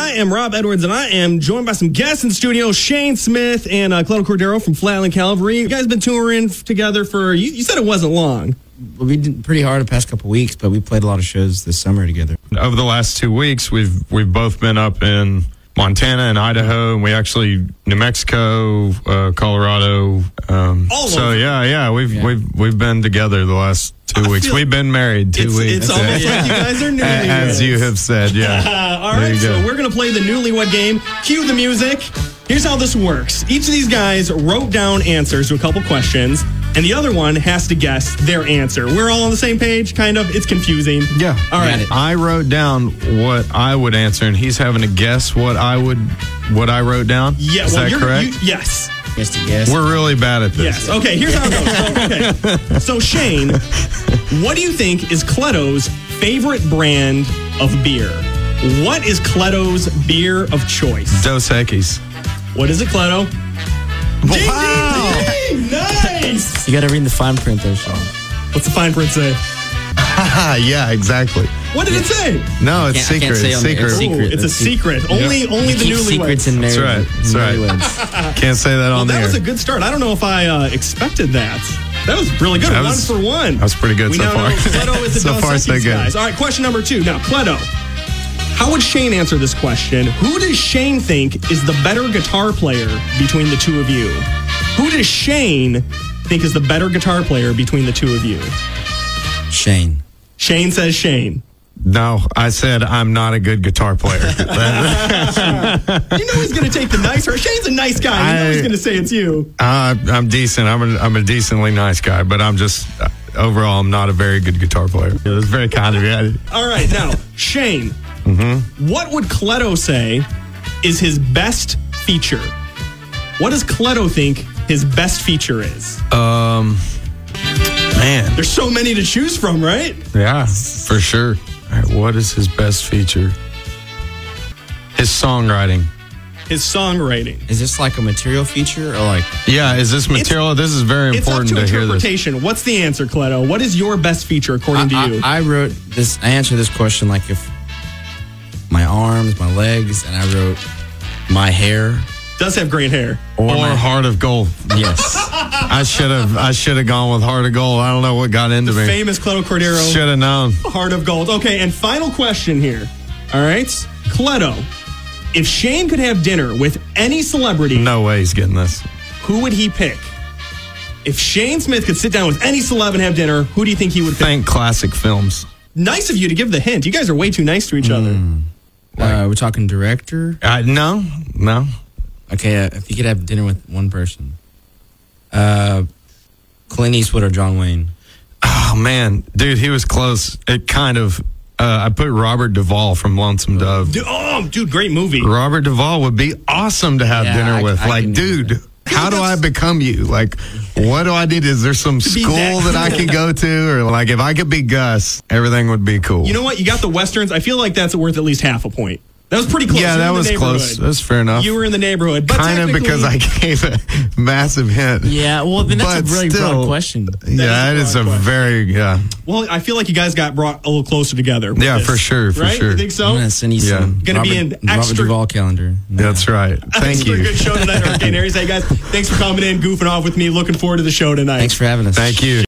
I am Rob Edwards, and I am joined by some guests in the studio, Shane Smith and Cleto Cordero from Flatland Calvary. You guys have been touring together for, you said it wasn't long. We did pretty hard the past couple weeks, but we played a lot of shows this summer together. Over the last 2 weeks, we've both been up in Montana and Idaho, and we actually New Mexico, Colorado. All over. We've been together the last 2 weeks. We've been married 2 weeks. It's almost like you guys are newlyweds. As you have said, yeah. All right, so we're going to play the newlywed game. Cue the music. Here's how this works. Each of these guys wrote down answers to a couple questions, and the other one has to guess their answer. We're all on the same page, kind of. It's confusing. Yeah. All right. I wrote down what I would answer, and he's having to guess what I wrote down. Yeah. Is that correct? Yes. Yes to guess. We're really bad at this. Yes. Okay, here's how it goes. So Shane, what do you think is Cleto's favorite brand of beer? What is Cleto's beer of choice? Dos Equis. What is it, Cleto? Wow. Ding, ding, ding. Nice. You got to read the fine print there, Sean. What's the fine print say? Yeah, exactly. What did it say? No, it's I can't secret. say It's on the air. secret. Ooh, it's a secret. Only the Keep newlyweds. secrets in marriage. That's right. Can't say that Well, on that there. was a good start. I don't know if I expected that. That was really good. That 1 was- for 1. That was pretty good We so now far. know Cleto is the So Dos far, so Equis good. guys. All right, question number 2. Now, Cleto, how would Shane answer this question? Who does Shane think is the better guitar player between the two of you? Who does Shane think is the better guitar player between the two of you? Shane. Shane says Shane. No, I said I'm not a good guitar player. You know he's going to take the nice. Shane's a nice guy. You know he's going to say it's you. I'm decent. I'm a decently nice guy, but I'm just overall I'm not a very good guitar player. It was very kind of you. All right, now Shane, what would Cleto say is his best feature? What does Cleto think his best feature is? Man, There's so many to choose from, right? yeah, for sure. All right, what is his best feature? His songwriting. His songwriting. Is this like a material feature or like... Yeah, is this material? This is very It's up important to to hear this. interpretation. What's the answer, Cleto? What is your best feature according to you? I wrote this, I answered this question like if my arms, my legs, and I wrote my hair. Does have great hair. Or Heart of Gold. Yes. I should have gone with Heart of Gold. I don't know what got into me. Famous Cleto Cordero. Should have known. Heart of Gold. Okay, and final question here. All right, Cleto, if Shane could have dinner with any celebrity, No way he's getting this. who would he pick? If Shane Smith could sit down with any celeb and have dinner, who do you think he would pick? Think classic films. Nice of you to give the hint. You guys are way too nice to each other. We're talking director. No. Okay, if you could have dinner with one person. Clint Eastwood or John Wayne? Oh, man. Dude, he was close. It kind of... I put Robert Duvall from Lonesome Dove. Dude, great movie. Robert Duvall would be awesome to have Yeah, dinner with. I can do dude, that. how do I become you? Like, what do I need? Is there some be school that that I can go to? Or, like, if I could be Gus, everything would be cool. You know what? You got the Westerns. I feel like that's worth at least half a point. That was pretty close. Yeah, You were that in the was close. neighborhood. That's fair enough. You were in the neighborhood. But Kind of because I gave a massive hint. Yeah, well, then that's But a really still- broad question. Yeah, it is is a a broad question. very, yeah. Well, I feel like you guys got brought a little closer together. with Yeah, this, for sure, for right? sure. You think so? I'm going to send you Yeah. some Gonna be an Robert extra- Duvall calendar. That's right. Thanks Thank for a you. good show tonight, Hurricane Aries. Hey, guys, thanks for coming in, goofing off with me. Looking forward to the show tonight. Thanks for having us. Thank you.